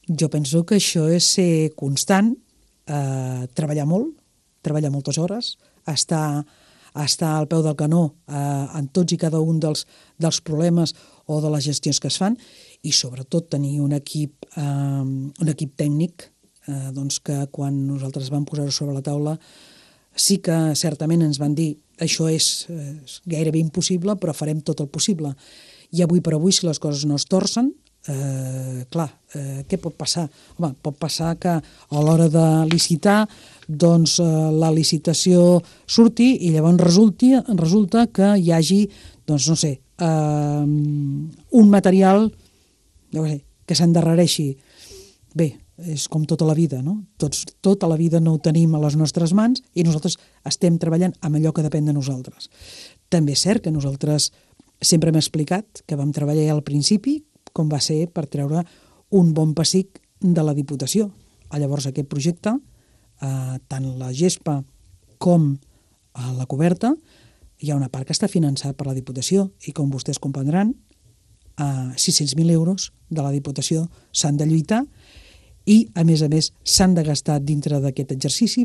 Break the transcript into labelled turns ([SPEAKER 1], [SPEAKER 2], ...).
[SPEAKER 1] Jo penso que això és ser constant, treballar molt, treballar moltes hores, estar al peu del canó en tots i cada un dels problemes o de les gestions que es fan, i sobretot tenir un equip tècnic doncs que quan nosaltres vam posar-ho sobre la taula sí que certament ens van dir això és gairebé impossible, però farem tot el possible. I avui per avui, si les coses no es torcen, què pot passar? Home, pot passar que a l'hora de licitar doncs la licitació surti i llavors resulta que hi hagi, doncs no sé, un material que s'endarrereixi. Bé, és com tota la vida, no? Tota la vida no ho tenim a les nostres mans i nosaltres estem treballant amb allò que depèn de nosaltres. També és cert que nosaltres sempre hem explicat que vam treballar al principi com va ser per treure un bon pessic de la Diputació. Llavors aquest projecte, tant la gespa com la coberta, hi ha una part que està finançada per la Diputació i com vostès comprendran, 600.000 euros de la Diputació s'han de lluitar i, a més, s'han de gastar dintre d'aquest exercici